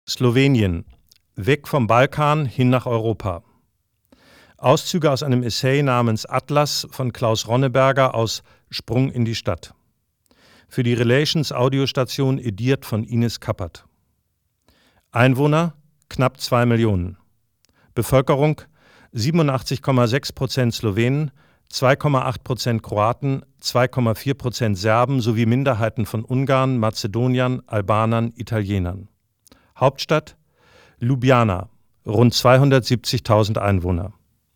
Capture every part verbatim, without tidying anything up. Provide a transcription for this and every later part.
Slowenien. Weg vom Balkan hin nach Europa. Auszüge aus einem Essay namens Atlas von Klaus Ronneberger aus Sprung in die Stadt. Für die Relations-Audiostation ediert von Ines Kappert. Einwohner knapp zwei Millionen. Bevölkerung siebenundachtzig Komma sechs Prozent Slowenen, zwei Komma acht Prozent Kroaten, zwei Komma vier Prozent Serben sowie Minderheiten von Ungarn, Mazedoniern, Albanern, Italienern. Hauptstadt Ljubljana, rund zweihundertsiebzigtausend Einwohner.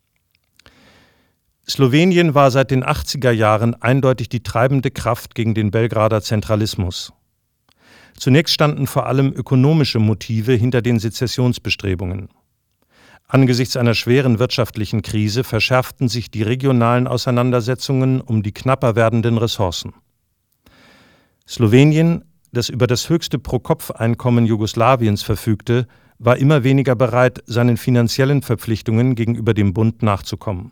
Slowenien war seit den achtziger Jahren eindeutig die treibende Kraft gegen den Belgrader Zentralismus. Zunächst standen vor allem ökonomische Motive hinter den Sezessionsbestrebungen. Angesichts einer schweren wirtschaftlichen Krise verschärften sich die regionalen Auseinandersetzungen um die knapper werdenden Ressourcen. Slowenien, das über das höchste Pro-Kopf-Einkommen Jugoslawiens verfügte, war immer weniger bereit, seinen finanziellen Verpflichtungen gegenüber dem Bund nachzukommen.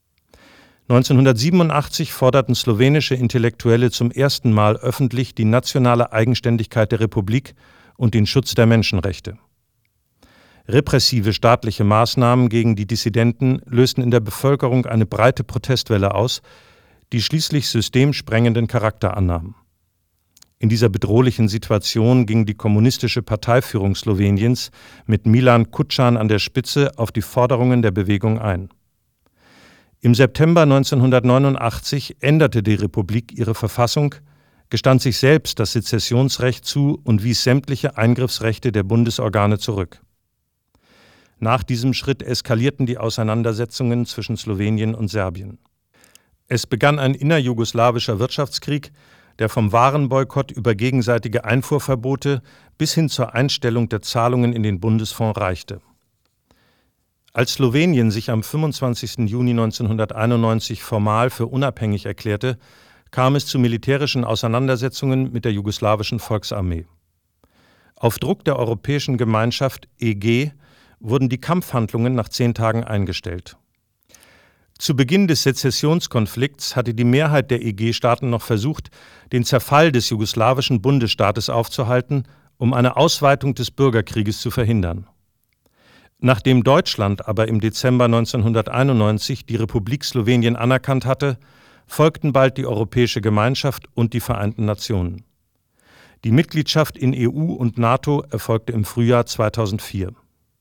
neunzehnhundertsiebenundachtzig forderten slowenische Intellektuelle zum ersten Mal öffentlich die nationale Eigenständigkeit der Republik und den Schutz der Menschenrechte. Repressive staatliche Maßnahmen gegen die Dissidenten lösten in der Bevölkerung eine breite Protestwelle aus, die schließlich systemsprengenden Charakter annahm. In dieser bedrohlichen Situation ging die kommunistische Parteiführung Sloweniens mit Milan Kučan an der Spitze auf die Forderungen der Bewegung ein. Im September neunzehnhundertneunundachtzig änderte die Republik ihre Verfassung, gestand sich selbst das Sezessionsrecht zu und wies sämtliche Eingriffsrechte der Bundesorgane zurück. Nach diesem Schritt eskalierten die Auseinandersetzungen zwischen Slowenien und Serbien. Es begann ein innerjugoslawischer Wirtschaftskrieg, der vom Warenboykott über gegenseitige Einfuhrverbote bis hin zur Einstellung der Zahlungen in den Bundesfonds reichte. Als Slowenien sich am fünfundzwanzigsten Juni neunzehnhunderteinundneunzig formal für unabhängig erklärte, kam es zu militärischen Auseinandersetzungen mit der jugoslawischen Volksarmee. Auf Druck der Europäischen Gemeinschaft E G wurden die Kampfhandlungen nach zehn Tagen eingestellt. Zu Beginn des Sezessionskonflikts hatte die Mehrheit der E G-Staaten noch versucht, den Zerfall des jugoslawischen Bundesstaates aufzuhalten, um eine Ausweitung des Bürgerkrieges zu verhindern. Nachdem Deutschland aber im Dezember neunzehnhunderteinundneunzig die Republik Slowenien anerkannt hatte, folgten bald die Europäische Gemeinschaft und die Vereinten Nationen. Die Mitgliedschaft in E U und NATO erfolgte im Frühjahr zweitausendvier.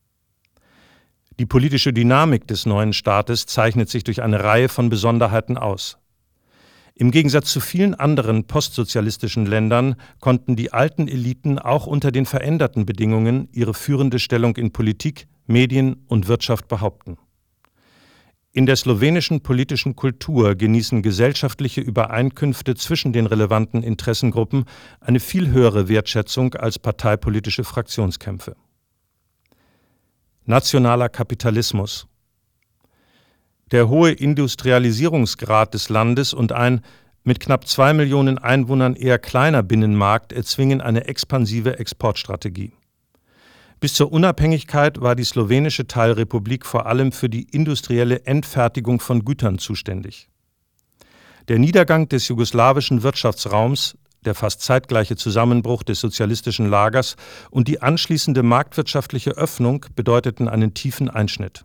Die politische Dynamik des neuen Staates zeichnet sich durch eine Reihe von Besonderheiten aus. Im Gegensatz zu vielen anderen postsozialistischen Ländern konnten die alten Eliten auch unter den veränderten Bedingungen ihre führende Stellung in Politik, Medien und Wirtschaft behaupten. In der slowenischen politischen Kultur genießen gesellschaftliche Übereinkünfte zwischen den relevanten Interessengruppen eine viel höhere Wertschätzung als parteipolitische Fraktionskämpfe. Nationaler Kapitalismus. Der hohe Industrialisierungsgrad des Landes und ein mit knapp zwei Millionen Einwohnern eher kleiner Binnenmarkt erzwingen eine expansive Exportstrategie. Bis zur Unabhängigkeit war die slowenische Teilrepublik vor allem für die industrielle Endfertigung von Gütern zuständig. Der Niedergang des jugoslawischen Wirtschaftsraums, der fast zeitgleiche Zusammenbruch des sozialistischen Lagers und die anschließende marktwirtschaftliche Öffnung bedeuteten einen tiefen Einschnitt.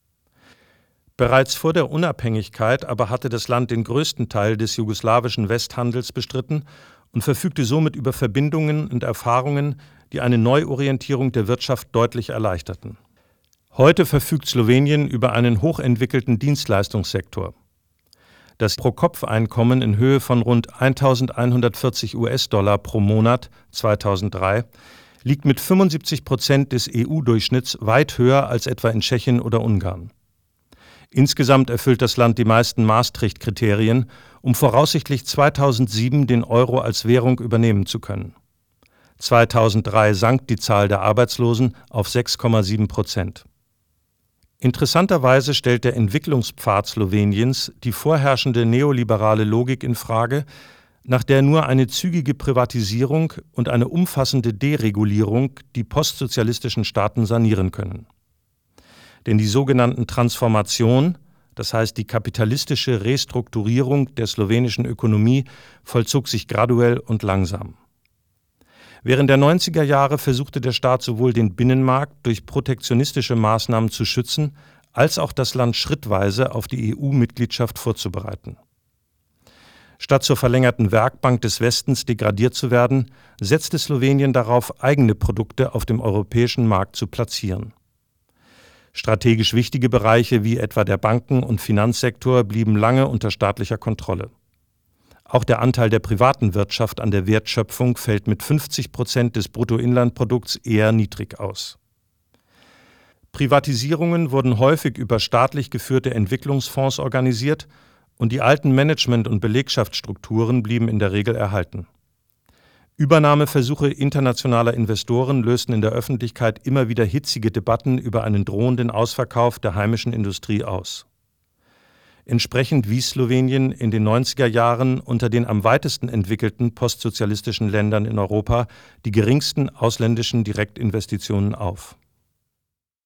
Bereits vor der Unabhängigkeit aber hatte das Land den größten Teil des jugoslawischen Westhandels bestritten und verfügte somit über Verbindungen und Erfahrungen, die eine Neuorientierung der Wirtschaft deutlich erleichterten. Heute verfügt Slowenien über einen hochentwickelten Dienstleistungssektor. Das Pro-Kopf-Einkommen in Höhe von rund eintausendeinhundertvierzig US-Dollar pro Monat zweitausenddrei liegt mit fünfundsiebzig Prozent des E U-Durchschnitts weit höher als etwa in Tschechien oder Ungarn. Insgesamt erfüllt das Land die meisten Maastricht-Kriterien, um voraussichtlich zweitausendsieben den Euro als Währung übernehmen zu können. zweitausenddrei sank die Zahl der Arbeitslosen auf sechs Komma sieben Prozent. Interessanterweise stellt der Entwicklungspfad Sloweniens die vorherrschende neoliberale Logik in Frage, nach der nur eine zügige Privatisierung und eine umfassende Deregulierung die postsozialistischen Staaten sanieren können. Denn die sogenannten Transformation, das heißt die kapitalistische Restrukturierung der slowenischen Ökonomie, vollzog sich graduell und langsam. Während der neunziger Jahre versuchte der Staat sowohl den Binnenmarkt durch protektionistische Maßnahmen zu schützen, als auch das Land schrittweise auf die E U-Mitgliedschaft vorzubereiten. Statt zur verlängerten Werkbank des Westens degradiert zu werden, setzte Slowenien darauf, eigene Produkte auf dem europäischen Markt zu platzieren. Strategisch wichtige Bereiche wie etwa der Banken- und Finanzsektor blieben lange unter staatlicher Kontrolle. Auch der Anteil der privaten Wirtschaft an der Wertschöpfung fällt mit fünfzig Prozent des Bruttoinlandprodukts eher niedrig aus. Privatisierungen wurden häufig über staatlich geführte Entwicklungsfonds organisiert und die alten Management- und Belegschaftsstrukturen blieben in der Regel erhalten. Übernahmeversuche internationaler Investoren lösten in der Öffentlichkeit immer wieder hitzige Debatten über einen drohenden Ausverkauf der heimischen Industrie aus. Entsprechend wies Slowenien in den neunziger Jahren unter den am weitesten entwickelten postsozialistischen Ländern in Europa die geringsten ausländischen Direktinvestitionen auf.